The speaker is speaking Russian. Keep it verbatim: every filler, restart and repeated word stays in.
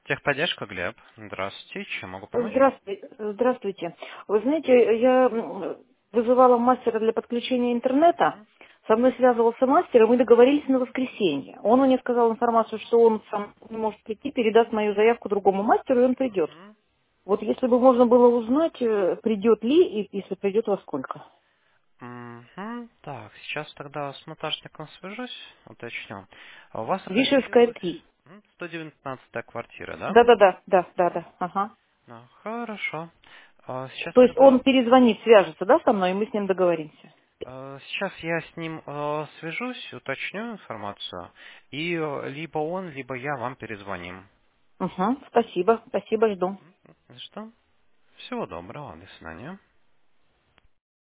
Техподдержка, Глеб. Здравствуйте. Чем могу помочь? Здравствуйте. Здравствуйте. Вы знаете, я м, вызывала мастера для подключения интернета. Мгм. Со мной связывался мастер, и мы договорились на воскресенье. Он мне сказал информацию, что он сам не может прийти, передаст мою заявку другому мастеру, и он придет. Мгм. Вот если бы можно было узнать, э, придет ли, и если придет, во сколько. Мгм. Так, сейчас тогда с монтажником свяжусь, уточню. А у вас Вишерская резервирует три. м, сто девятнадцатая квартира, да? Да-да-да, да-да-да. Ага. Ну, хорошо. А, Сейчас То есть он тогда... перезвонит, свяжется, да, со мной, и мы с ним договоримся. э, Сейчас я с ним э, свяжусь, уточню информацию, и э, либо он, либо я вам перезвоним. Угу. Спасибо, спасибо, жду. Что? Всего доброго, до свидания.